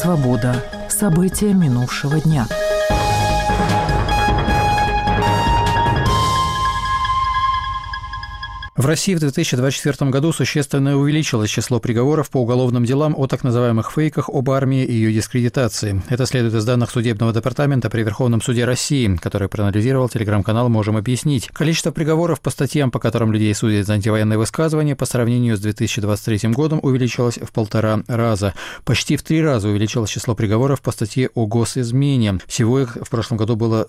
Свобода. События минувшего дня. В России в 2024 году существенно увеличилось число приговоров по уголовным делам о так называемых фейках об армии и ее дискредитации. Это следует из данных Судебного департамента при Верховном суде России, который проанализировал телеграм-канал «Можем объяснить». Количество приговоров по статьям, по которым людей судят за антивоенные высказывания, по сравнению с 2023 годом увеличилось в 1,5 раза. Почти в 3 раза увеличилось число приговоров по статье о госизмене. Всего их в прошлом году было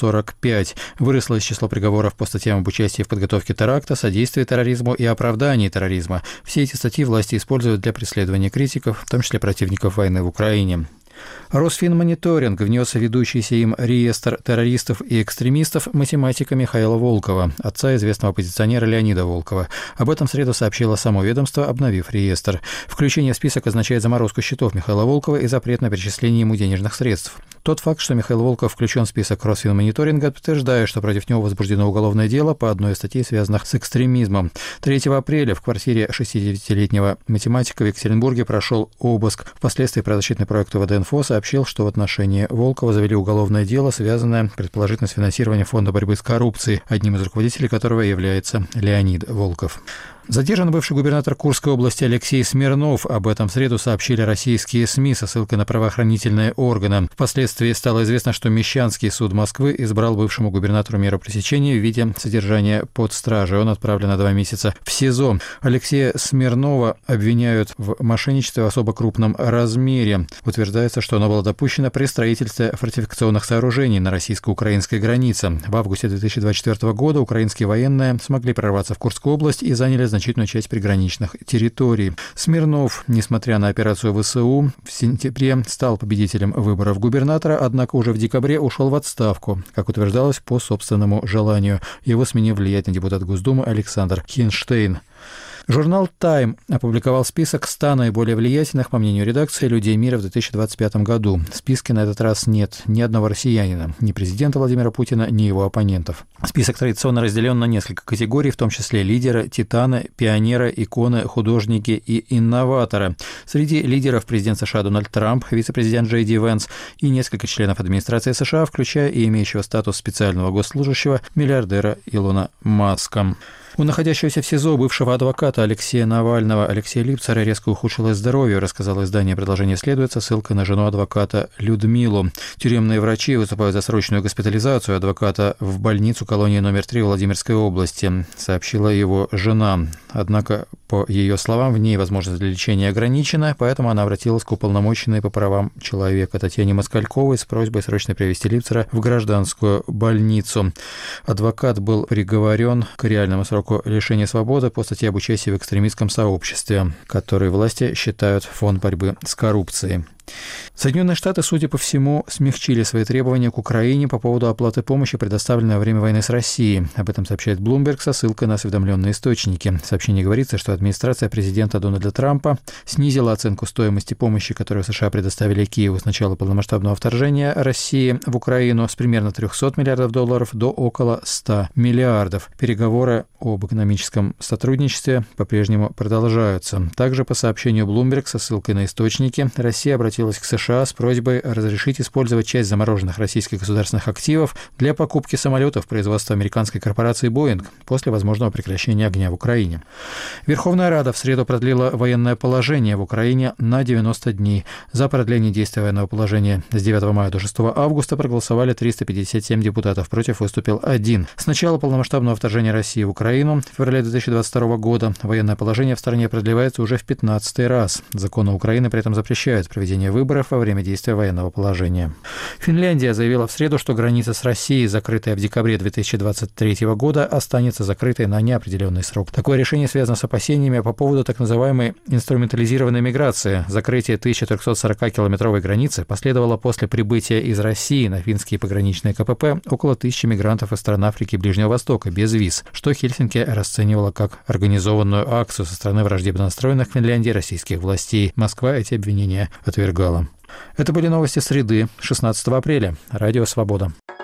145. Выросло число приговоров по статьям об участии в подготовке теракта, содействии терроризму и оправдании терроризма. Все эти статьи власти используют для преследования критиков, в том числе противников войны в Украине. Росфинмониторинг внес ведущийся им реестр террористов и экстремистов математика Михаила Волкова, отца известного оппозиционера Леонида Волкова. Об этом в среду сообщило само ведомство, обновив реестр. Включение в список означает заморозку счетов Михаила Волкова и запрет на перечисление ему денежных средств. Тот факт, что Михаил Волков включен в список Росфинмониторинга, подтверждает, что против него возбуждено уголовное дело по одной из статей, связанных с экстремизмом. 3 апреля в квартире 69-летнего математика в Екатеринбурге прошел обыск. Впоследствии правозащитный проект УВД-Инфо сообщил, что в отношении Волкова завели уголовное дело, связанное, предположительно, с финансированием Фонда борьбы с коррупцией, одним из руководителей которого является Леонид Волков. Задержан бывший губернатор Курской области Алексей Смирнов. Об этом в среду сообщили российские СМИ со ссылкой на правоохранительные органы. Впоследствии стало известно, что Мещанский суд Москвы избрал бывшему губернатору меру пресечения в виде содержания под стражей. Он отправлен на 2 месяца в СИЗО. Алексея Смирнова обвиняют в мошенничестве в особо крупном размере. Утверждается, что оно было допущено при строительстве фортификационных сооружений на российско-украинской границе. В августе 2024 года украинские военные смогли прорваться в Курскую область и заняли значительную часть приграничных территорий. Смирнов, несмотря на операцию ВСУ, в сентябре стал победителем выборов губернатора, однако уже в декабре ушел в отставку, как утверждалось, по собственному желанию. Его сменил влиятельный депутат Госдумы Александр Хинштейн. Журнал «Тайм» опубликовал список 100 наиболее влиятельных, по мнению редакции, людей мира в 2025 году. В списке на этот раз нет ни одного россиянина, ни президента Владимира Путина, ни его оппонентов. Список традиционно разделен на несколько категорий, в том числе лидеры, титаны, пионеры, иконы, художники и инноваторы. Среди лидеров президент США Дональд Трамп, вице-президент Джей Ди Венс и несколько членов администрации США, включая и имеющего статус специального госслужащего миллиардера Илона Маска. У находящегося в СИЗО бывшего адвоката Алексея Навального Алексея Липцера резко ухудшилось здоровье, рассказало издание «Продолжение следует» со ссылкой на жену адвоката Людмилу. Тюремные врачи выступают за срочную госпитализацию адвоката в больницу колонии номер 3 Владимирской области, сообщила его жена. Однако, по ее словам, в ней возможность для лечения ограничена, поэтому она обратилась к уполномоченной по правам человека Татьяне Москальковой с просьбой срочно перевести Липцера в гражданскую больницу. Адвокат был приговорен к реальному сроку лишения свободы по статье об участии в экстремистском сообществе, который власти считают фонд борьбы с коррупцией. Соединенные Штаты, судя по всему, смягчили свои требования к Украине по поводу оплаты помощи, предоставленной во время войны с Россией. Об этом сообщает Bloomberg со ссылкой на осведомленные источники. В сообщении говорится, что администрация президента Дональда Трампа снизила оценку стоимости помощи, которую США предоставили Киеву с начала полномасштабного вторжения России в Украину, с примерно $300 миллиардов до около 100 миллиардов. Переговоры об экономическом сотрудничестве по-прежнему продолжаются. Также, по сообщению Bloomberg со ссылкой на источники, Россия обратилась к США с просьбой разрешить использовать часть замороженных российских государственных активов для покупки самолетов производства американской корпорации Boeing после возможного прекращения огня в Украине. Верховная Рада в среду продлила военное положение в Украине на 90 дней. За продление действия военного положения с 9 мая до 6 августа проголосовали 357 депутатов, против выступил 1. С начала полномасштабного вторжения России в Украину в феврале 2022 года военное положение в стране продлевается уже в 15-й раз. Законы Украины при этом запрещают проведение выборов во время действия военного положения. Финляндия заявила в среду, что граница с Россией, закрытая в декабре 2023 года, останется закрытой на неопределенный срок. Такое решение связано с опасениями по поводу так называемой инструментализированной миграции. Закрытие 1340-километровой границы последовало после прибытия из России на финские пограничные КПП около 1000 мигрантов из стран Африки и Ближнего Востока без виз, что Хельсинки расценивала как организованную акцию со стороны враждебно настроенных в Финляндии российских властей. Москва эти обвинения отвергала. Это были новости среды, 16 апреля. Радио «Свобода».